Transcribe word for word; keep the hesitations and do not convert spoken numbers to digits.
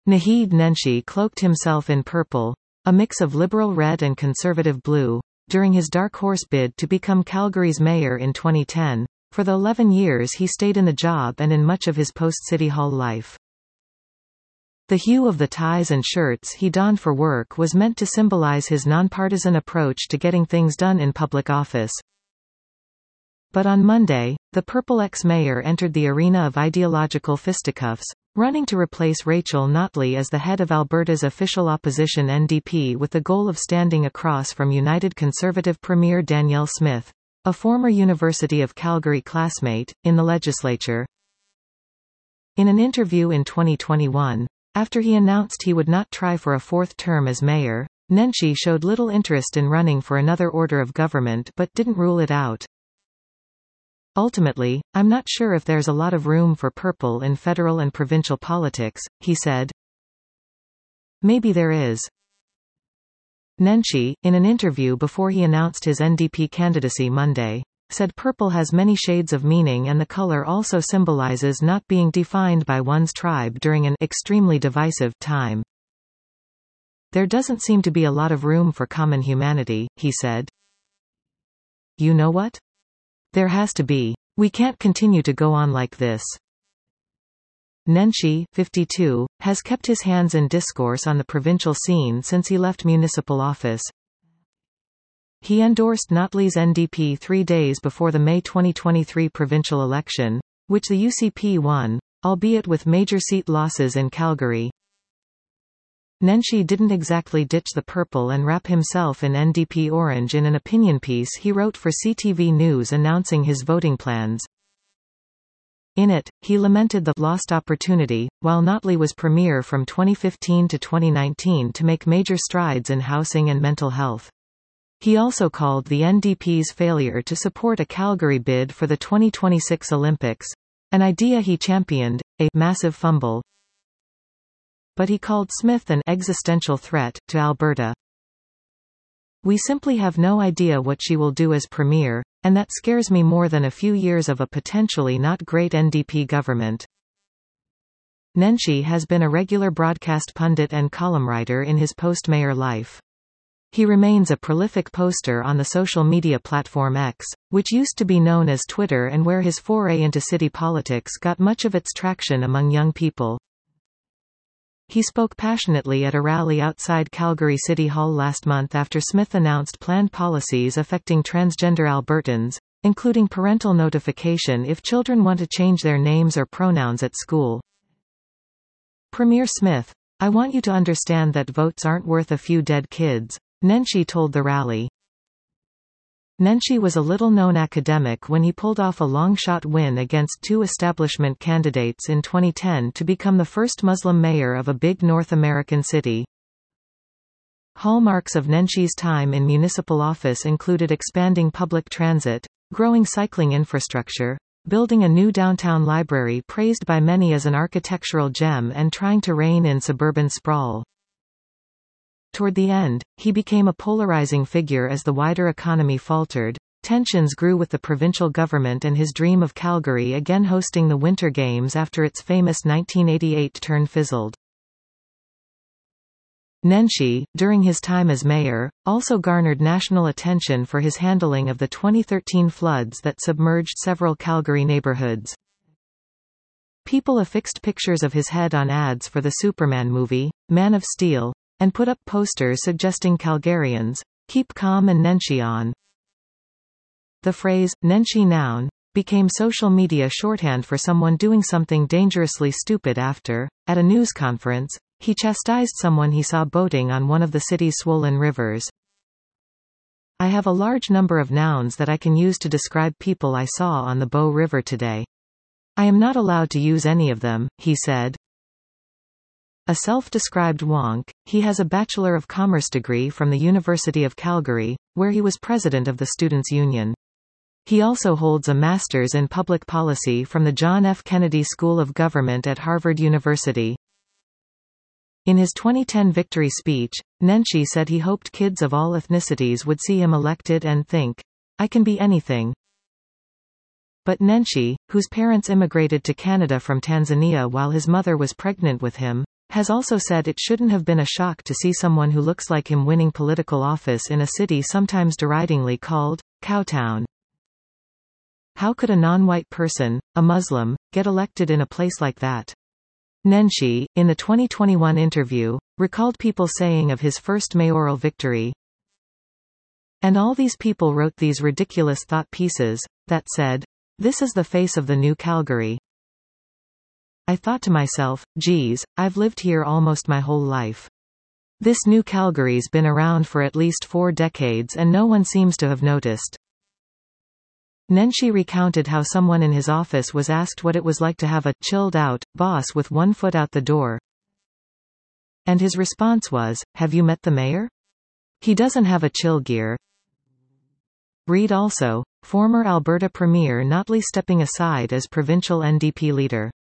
Naheed Nenshi cloaked himself in purple, a mix of liberal red and conservative blue, during his dark horse bid to become Calgary's mayor in twenty ten. For the eleven years he stayed in the job and in much of his post-City Hall life. The hue of the ties and shirts he donned for work was meant to symbolize his nonpartisan approach to getting things done in public office. But on Monday, the purple ex-mayor entered the arena of ideological fisticuffs, running to replace Rachel Notley as the head of Alberta's official opposition N D P with the goal of standing across from United Conservative Premier Danielle Smith, a former University of Calgary classmate, in the legislature. In an interview in twenty twenty-one, after he announced he would not try for a fourth term as mayor, Nenshi showed little interest in running for another order of government but didn't rule it out. Ultimately, I'm not sure if there's a lot of room for purple in federal and provincial politics, he said. Maybe there is. Nenshi, in an interview before he announced his N D P candidacy Monday, said purple has many shades of meaning and the color also symbolizes not being defined by one's tribe during an extremely divisive time. There doesn't seem to be a lot of room for common humanity, he said. You know what? There has to be. We can't continue to go on like this. Nenshi, fifty-two, has kept his hands in discourse on the provincial scene since he left municipal office. He endorsed Notley's N D P three days before the May twenty twenty-three provincial election, which the U C P won, albeit with major seat losses in Calgary. Nenshi didn't exactly ditch the purple and wrap himself in N D P orange in an opinion piece he wrote for C T V News announcing his voting plans. In it, he lamented the lost opportunity, while Notley was premier from twenty fifteen to twenty nineteen, to make major strides in housing and mental health. He also called the N D P's failure to support a Calgary bid for the twenty twenty-six Olympics, an idea he championed, a massive fumble. But he called Smith an existential threat to Alberta. We simply have no idea what she will do as premier, and that scares me more than a few years of a potentially not great N D P government. Nenshi has been a regular broadcast pundit and column writer in his post-mayor life. He remains a prolific poster on the social media platform X, which used to be known as Twitter and where his foray into city politics got much of its traction among young people. He spoke passionately at a rally outside Calgary City Hall last month after Smith announced planned policies affecting transgender Albertans, including parental notification if children want to change their names or pronouns at school. Premier Smith, I want you to understand that votes aren't worth a few dead kids, Nenshi told the rally. Nenshi was a little-known academic when he pulled off a long-shot win against two establishment candidates in twenty ten to become the first Muslim mayor of a big North American city. Hallmarks of Nenshi's time in municipal office included expanding public transit, growing cycling infrastructure, building a new downtown library praised by many as an architectural gem, and trying to rein in suburban sprawl. Toward the end, he became a polarizing figure as the wider economy faltered. Tensions grew with the provincial government and his dream of Calgary again hosting the Winter Games after its famous nineteen eighty-eight turn fizzled. Nenshi, during his time as mayor, also garnered national attention for his handling of the twenty thirteen floods that submerged several Calgary neighborhoods. People affixed pictures of his head on ads for the Superman movie, Man of Steel, and put up posters suggesting Calgarians, keep calm and Nenshi on. The phrase, Nenshi noun, became social media shorthand for someone doing something dangerously stupid after, at a news conference, he chastised someone he saw boating on one of the city's swollen rivers. I have a large number of nouns that I can use to describe people I saw on the Bow River today. I am not allowed to use any of them, he said. A self-described wonk, he has a Bachelor of Commerce degree from the University of Calgary, where he was president of the Students' Union. He also holds a Master's in Public Policy from the John F. Kennedy School of Government at Harvard University. In his twenty ten victory speech, Nenshi said he hoped kids of all ethnicities would see him elected and think, I can be anything. But Nenshi, whose parents immigrated to Canada from Tanzania while his mother was pregnant with him, has also said it shouldn't have been a shock to see someone who looks like him winning political office in a city sometimes deridingly called Cowtown. How could a non-white person, a Muslim, get elected in a place like that? Nenshi, in the twenty twenty-one interview, recalled people saying of his first mayoral victory, "And all these people wrote these ridiculous thought pieces that said, 'This is the face of the new Calgary.' I thought to myself, geez, I've lived here almost my whole life. This new Calgary's been around for at least four decades and no one seems to have noticed." Nenshi recounted how someone in his office was asked what it was like to have a chilled-out boss with one foot out the door. And his response was, "Have you met the mayor? He doesn't have a chill gear." Read also, former Alberta Premier Notley stepping aside as provincial N D P leader.